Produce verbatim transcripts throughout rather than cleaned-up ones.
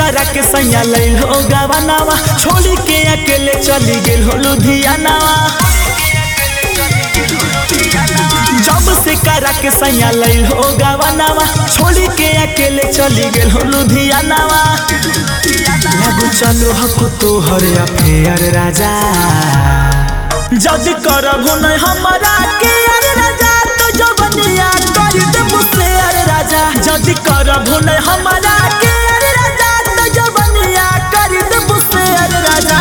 करा के सैया लैल हो गवानावा छोड़ी के अकेले चली गेल हो लुधियानावा। जब से करा के सैया लैल हो गवानावा छोड़ी के अकेले चली गेल हो लुधियानावा। लागू चलो हको तोहर अफेयर राजा जद करबो नहीं हमारा के अरे राजा तो जवनिया कर देबो से अरे राजा जद करबो नहीं हमारा के अरे राजा तो जवनिया कर देबो से अरे राजा।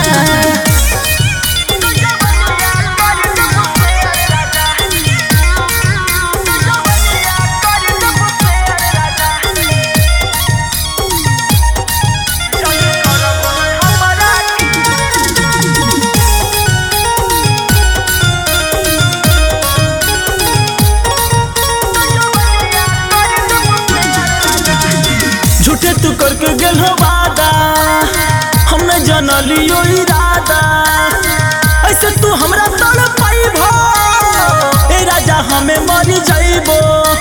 झूठे तू करके गेल हो वादा हमने जनलियो इरादा ऐसे तू हमरा तड़ पाइबो ए राजा हमें मरी जाइबो।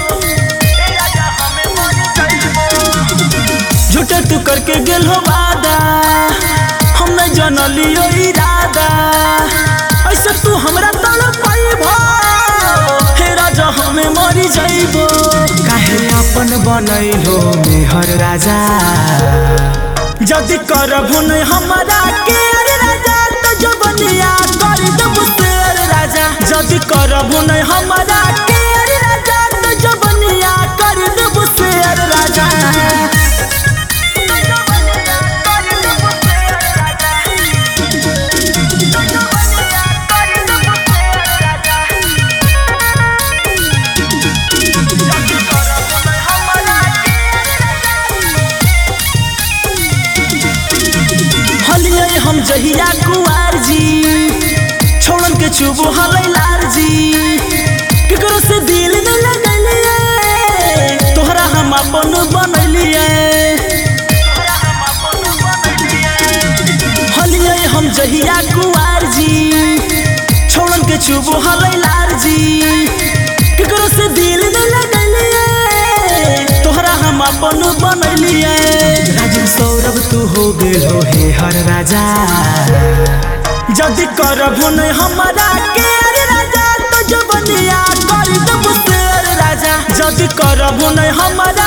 झूठे तू करके गेल हो वादा हमने जनलियो इरादा ऐसे तू हमरा तड़ पाइबो हे राजा हमें मरी जाइबो। काहे अपन बनैलो मेहर राजा जदि करबो नहीं हमारा के अरे राजा तो जवनिया कर देबो से अरे राजा जदि करबो नहीं हमारा के अरे राजा तो जवनिया कर देबो से अरे राजा। हम जहिया कुआर जी छोड़न के चुबो हलै लार जी केकरो से दिल न लगलिए तोहरा हम अपन बनलिए। हलिए हम जहिया कुआर जी छोड़न के चुबो हलै लार जी केकरो से दिल न लगलिए तोहरा हम अपन बनलिए। राजू सौरभ तू हो गेल हो हे हर राजा जदि करबो नहीं हमारा के अरे राजा तो जवनिया कर देबो से अरे राजा जदि करबो नहीं हमारा